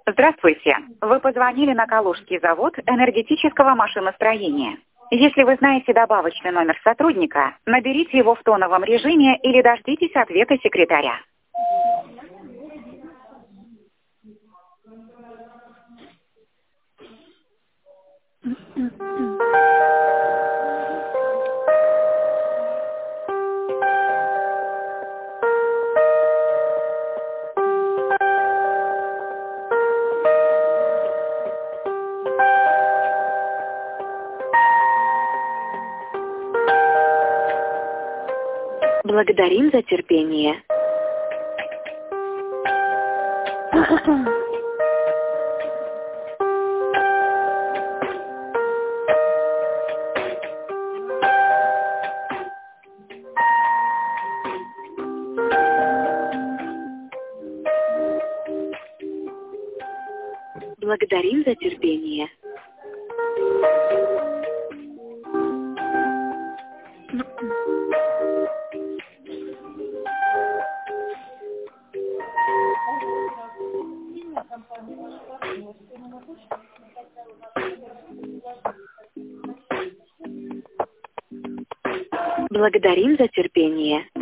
Здравствуйте. Вы позвонили на Калужский завод энергетического машиностроения. Если вы знаете добавочный номер сотрудника, наберите его в тоновом режиме или дождитесь ответа секретаря. Благодарим за терпение. Благодарим за терпение. Благодарим за терпение.